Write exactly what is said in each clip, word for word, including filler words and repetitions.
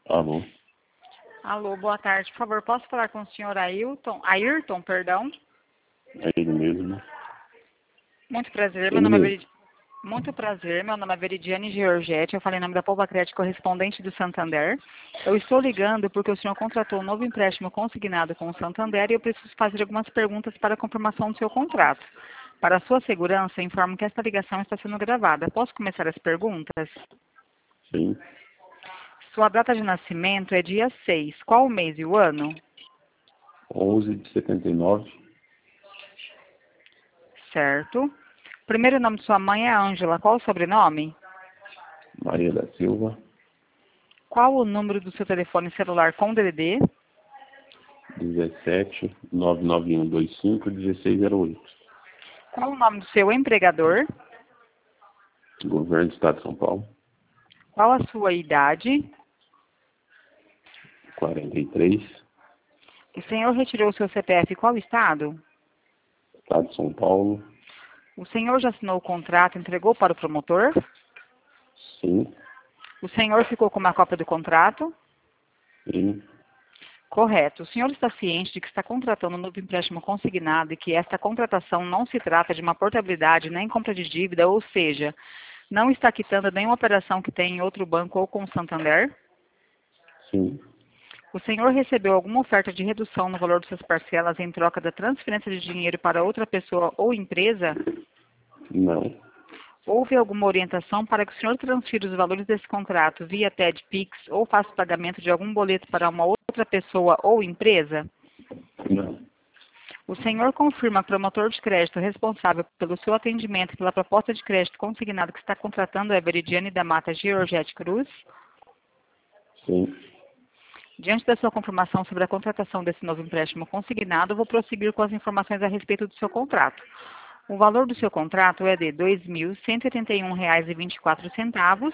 Alô? Alô, boa tarde. Por favor, posso falar com o senhor Ailton? Ayrton, perdão. É ele mesmo. Muito prazer, meu Ele nome é mesmo. Verid... Muito prazer, meu nome é Veridiane Giorgetti, eu falei em nome da Poupa Crédito correspondente do Santander. Eu estou ligando porque o senhor contratou um novo empréstimo consignado com o Santander e eu preciso fazer algumas perguntas para a confirmação do seu contrato. Para a sua segurança, informo que esta ligação está sendo gravada. Posso começar as perguntas? Sim. Sua data de nascimento é dia seis. Qual o mês e o ano? onze de setenta e nove. Certo. Primeiro nome de sua mãe é Ângela. Qual o sobrenome? Maria da Silva. Qual o número do seu telefone celular com D D D? dezessete, nove nove um dois cinco, dezesseis zero oito. Qual o nome do seu empregador? Governo do Estado de São Paulo. Qual a sua idade? quarenta e três. O senhor retirou o seu C P F qual estado? Estado de São Paulo. O senhor já assinou o contrato e entregou para o promotor? Sim. O senhor ficou com uma cópia do contrato? Sim. Correto. O senhor está ciente de que está contratando um novo empréstimo consignado e que esta contratação não se trata de uma portabilidade nem compra de dívida, ou seja, não está quitando nenhuma operação que tem em outro banco ou com o Santander? Sim. O senhor recebeu alguma oferta de redução no valor de suas parcelas em troca da transferência de dinheiro para outra pessoa ou empresa? Não. Houve alguma orientação para que o senhor transfira os valores desse contrato via T E D Pix ou faça o pagamento de algum boleto para uma outra pessoa ou empresa? Não. O senhor confirma que o promotor de crédito responsável pelo seu atendimento e pela proposta de crédito consignado que está contratando é Veridiane da Mata Giorgetti Cruz? Sim. Diante da sua confirmação sobre a contratação desse novo empréstimo consignado, vou prosseguir com as informações a respeito do seu contrato. O valor do seu contrato é de dois mil cento e oitenta e um reais e vinte e quatro centavos,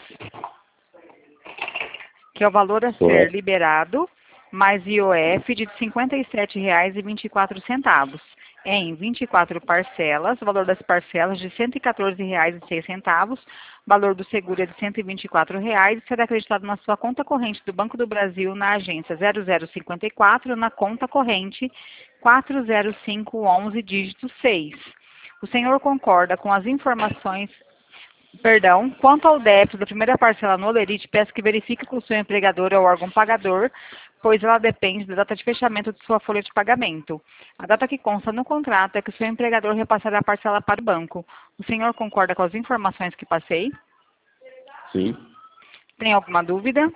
que é o valor a ser Correto. liberado, mais I O F de cinquenta e sete reais e vinte e quatro centavos, em vinte e quatro parcelas, o valor das parcelas de cento e quatorze reais e seis centavos, valor do seguro é de cento e vinte e quatro reais e será acreditado na sua conta corrente do Banco do Brasil na agência zero zero cinquenta e quatro, na conta corrente quatro zero cinco um um, dígito seis. O senhor concorda com as informações... Perdão, quanto ao débito da primeira parcela no Olerite, peço que verifique com o seu empregador ou órgão pagador, pois ela depende da data de fechamento de sua folha de pagamento. A data que consta no contrato é que o seu empregador repassará a parcela para o banco. O senhor concorda com as informações que passei? Sim. Tem alguma dúvida?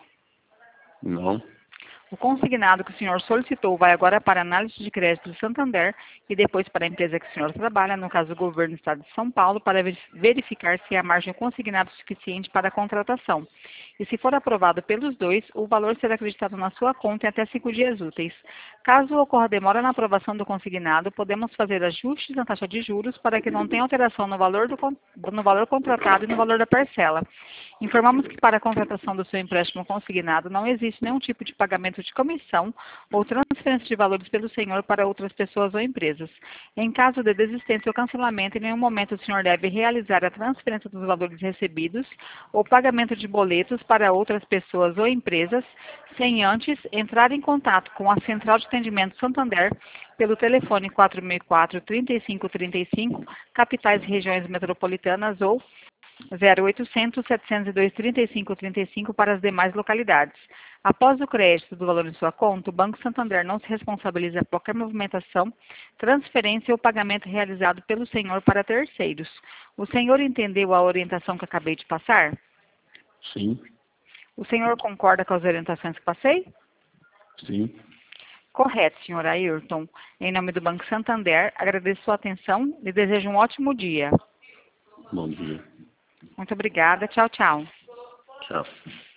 Não. O consignado que o senhor solicitou vai agora para a análise de crédito do Santander e depois para a empresa que o senhor trabalha, no caso o governo do estado de São Paulo, para verificar se há margem consignada suficiente para a contratação. E se for aprovado pelos dois, o valor será acreditado na sua conta em até cinco dias úteis. Caso ocorra demora na aprovação do consignado, podemos fazer ajustes na taxa de juros para que não tenha alteração no valor, do, no valor contratado e no valor da parcela. Informamos que para a contratação do seu empréstimo consignado não existe nenhum tipo de pagamento de comissão ou transferência de valores pelo senhor para outras pessoas ou empresas. Em caso de desistência ou cancelamento, em nenhum momento o senhor deve realizar a transferência dos valores recebidos ou pagamento de boletos para outras pessoas ou empresas, sem antes entrar em contato com a Central de Atendimento Santander pelo telefone quatro mil e quatro, trinta e cinco trinta e cinco, capitais e regiões metropolitanas, ou zero oitocentos, setecentos e dois, trinta e cinco trinta e cinco para as demais localidades. Após o crédito do valor em sua conta, o Banco Santander não se responsabiliza por qualquer movimentação, transferência ou pagamento realizado pelo senhor para terceiros. O senhor entendeu a orientação que acabei de passar? Sim. O senhor concorda com as orientações que passei? Sim. Correto, senhor Ayrton. Em nome do Banco Santander, agradeço sua atenção e desejo um ótimo dia. Bom dia. Muito obrigada. Tchau, tchau. Tchau.